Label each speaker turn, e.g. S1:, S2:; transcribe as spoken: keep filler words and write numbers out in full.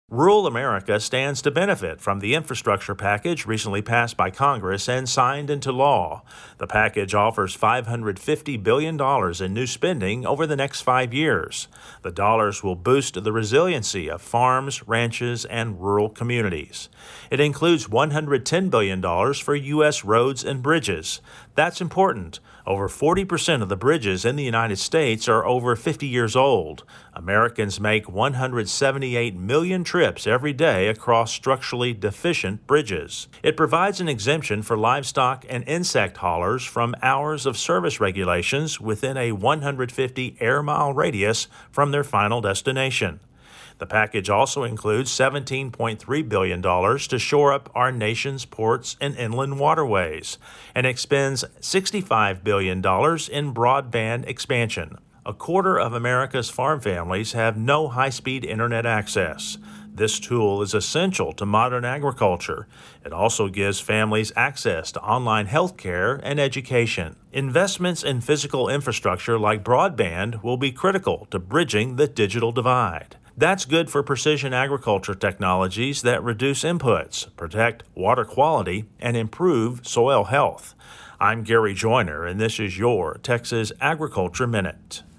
S1: Rural America stands to benefit from the infrastructure package recently passed by Congress and signed into law. The package offers five hundred fifty billion dollars in new spending over the next five years. The dollars will boost the resiliency of farms, ranches, and rural communities. It includes one hundred ten billion dollars for U S roads and bridges. That's important. Over forty percent of the bridges in the United States are over fifty years old. Americans make one hundred seventy-eight million trips every day across structurally deficient bridges. It provides an exemption for livestock and insect haulers from hours of service regulations within a one hundred fifty air mile radius from their final destination. The package also includes seventeen point three billion dollars to shore up our nation's ports and inland waterways and expends sixty-five billion dollars in broadband expansion. A quarter of America's farm families have no high-speed internet access. This tool is essential to modern agriculture. It also gives families access to online health care and education. Investments in physical infrastructure like broadband will be critical to bridging the digital divide. That's good for precision agriculture technologies that reduce inputs, protect water quality, and improve soil health. I'm Gary Joyner, and this is your Texas Agriculture Minute.